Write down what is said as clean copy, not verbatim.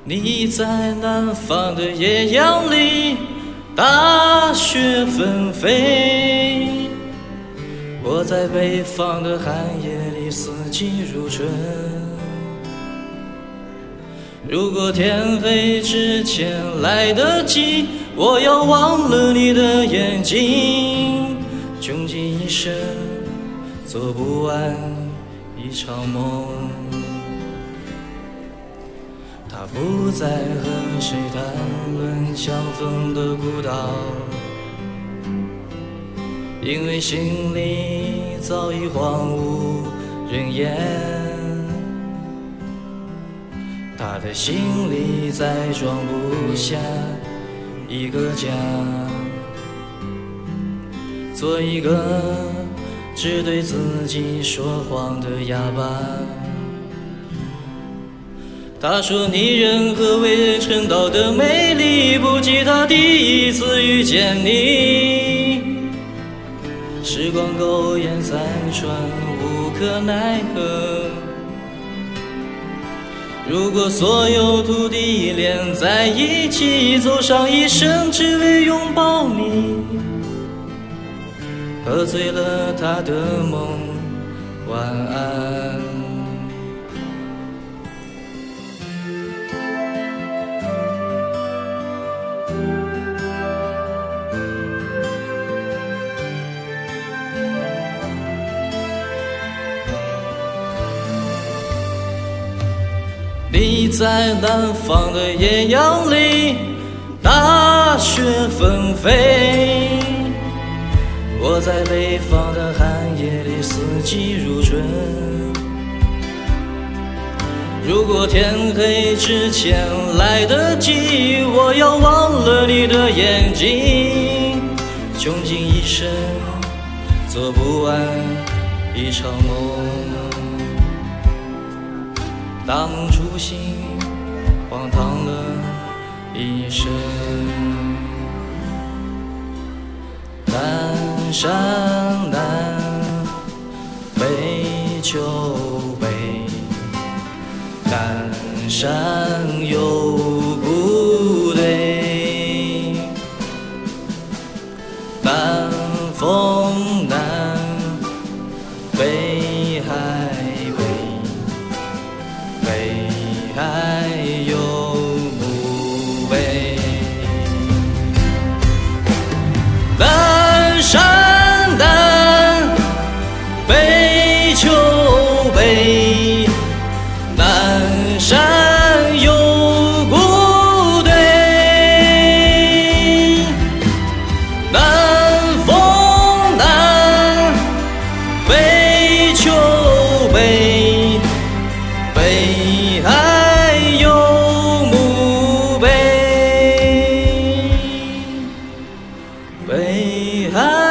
你在南方的艳阳里，大雪纷飞；我在北方的寒夜里，四季如春。如果天黑之前来得及，我要忘了你的眼睛，穷尽一生做不完一场梦。他不再和谁谈论相逢的孤岛，因为心里早已荒无人烟。他的心里再装不下一个家，做一个只对自己说谎的哑巴。他说你人和为人称道的美丽，不及他第一次遇见你。时光苟延残喘，无可奈何。如果所有土地连在一起，走上一生只为拥抱你，喝醉了他的梦，晚安。你在南方的艳阳里，大雪纷飞；我在北方的寒夜里，四季如春。如果天黑之前来得及，我要忘了你的眼睛，穷尽一生做不完一场梦。大梦初醒，荒唐了一生。南山南，北秋北，南山有不对，南风南，北海北，北海有墓碑。南山南，北秋北，南山有古堆，南风南，北秋北，北海有墓碑，北海